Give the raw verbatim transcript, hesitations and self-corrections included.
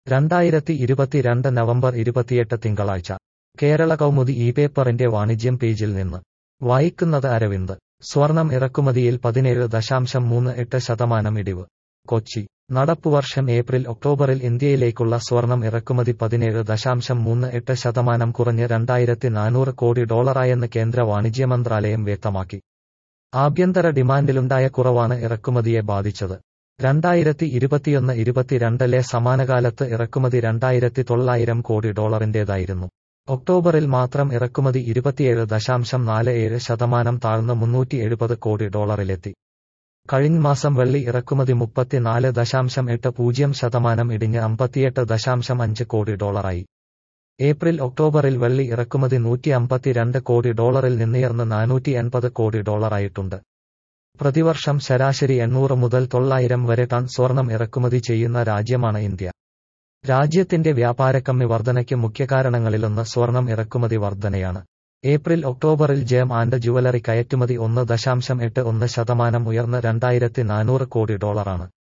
രണ്ടായിരത്തി ഇരുപത്തിരണ്ട് നവംബർ ഇരുപത്തിയെട്ട് തിങ്കളാഴ്ച കേരള കൗമുദി ഈ പേപ്പറിന്റെ വാണിജ്യം പേജിൽ നിന്ന് വായിക്കുന്നത് അരവിന്ദ്. സ്വർണം ഇറക്കുമതിയിൽ പതിനേഴ് ദശാംശം മൂന്ന് എട്ട് ശതമാനം ഇടിവ്. കൊച്ചി. നടപ്പുവർഷം ഏപ്രിൽ ഒക്ടോബറിൽ ഇന്ത്യയിലേക്കുള്ള സ്വർണം ഇറക്കുമതി പതിനേഴ് ദശാംശം മൂന്ന് എട്ട് ശതമാനം കുറഞ്ഞ് രണ്ടായിരത്തി നാനൂറ് കോടി ഡോളറായെന്ന് കേന്ദ്ര വാണിജ്യ മന്ത്രാലയം വ്യക്തമാക്കി. ആഭ്യന്തര ഡിമാൻഡിലുണ്ടായ കുറവാണ് ഇറക്കുമതിയെ ബാധിച്ചത്. രണ്ടായിരത്തി ഇരുപത്തിയൊന്ന് ഇരുപത്തിരണ്ടിലെ സമാനകാലത്ത് ഇറക്കുമതി രണ്ടായിരത്തി തൊള്ളായിരം കോടി ഡോളറിന്റേതായിരുന്നു. ഒക്ടോബറിൽ മാത്രം ഇറക്കുമതി ഇരുപത്തിയേഴ് ദശാംശം നാല് ഏഴ് ശതമാനം താഴ്ന്ന് മുന്നൂറ്റി എഴുപത് കോടി ഡോളറിലെത്തി. കഴിഞ്ഞ മാസം വെള്ളി ഇറക്കുമതി മുപ്പത്തിനാല് ദശാംശം എട്ട് പൂജ്യം ശതമാനം ഇടിഞ്ഞ് അമ്പത്തിയെട്ട് ദശാംശം അഞ്ച് കോടി ഡോളറായി. ഏപ്രിൽ ഒക്ടോബറിൽ വെള്ളി ഇറക്കുമതി നൂറ്റി അമ്പത്തിരണ്ട് കോടി ഡോളറിൽ നിന്നുയർന്ന് നാനൂറ്റി എൺപത് കോടി ഡോളറായിട്ടുണ്ട്. പ്രതിവർഷം ശരാശരി എണ്ണൂറ് മുതൽ തൊള്ളായിരം വരെ ടൺ സ്വർണം ഇറക്കുമതി ചെയ്യുന്ന രാജ്യമാണ് ഇന്ത്യ. രാജ്യത്തിന്റെ വ്യാപാരക്കമ്മി വർധനയ്ക്ക് മുഖ്യകാരണങ്ങളിലൊന്ന് സ്വർണം ഇറക്കുമതി വർധനയാണ്. ഏപ്രിൽ ഒക്ടോബറിൽ ജെം ആൻഡ് ജുവലറി കയറ്റുമതി ഒന്ന് ദശാംശം എട്ട് ഒന്ന് ശതമാനം ഉയർന്ന് രണ്ടായിരത്തി നാനൂറ് കോടി ഡോളറാണ്.